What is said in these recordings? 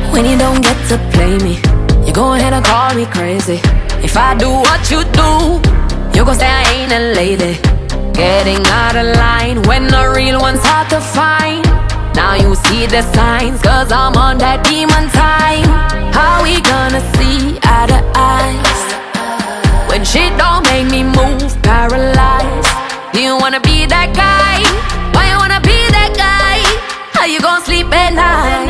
when you don't get to play me. You go ahead and call me crazy. If I do what you do, you gon' say I ain't a lady. Getting out of line when the real one's hard to find. Now you see the signs, cause I'm on that demon time. How we gonna see eye to eyes when shit don't make me move, paralyzed? Do you wanna be that guy? Why you wanna be that guy? How you gonna sleep at night?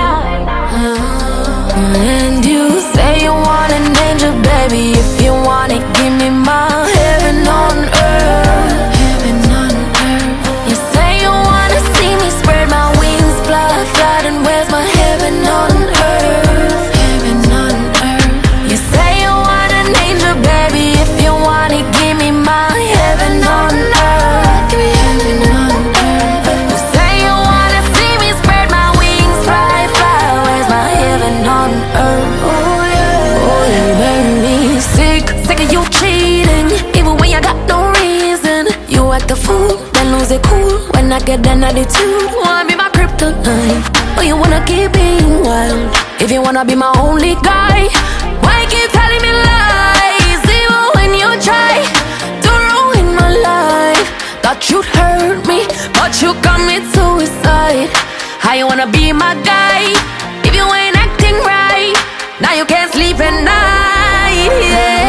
And you say you want an angel, baby. If you want it, give me my heaven on earth. Heaven on earth. You say you wanna see me spread my wings, fly, fly, and where's my heaven on earth? Heaven on earth. You say you want an angel, baby. If you want it, give me my heaven on earth. Heaven on earth. You say you wanna see me spread my wings, fly, fly, where's my heaven on earth? Oh yeah, oh you make me sick, sick of you cheating, even when you got no reason. You act a fool, then lose it cool when I get an attitude. Wanna be my kryptonite, or you wanna keep being wild? If you wanna be my only guy, why keep telling me lies? Even when you try to ruin my life, thought you'd hurt me, but you commit suicide. How you wanna be my guy if you ain't acting right? Now you can't sleep at night, yeah.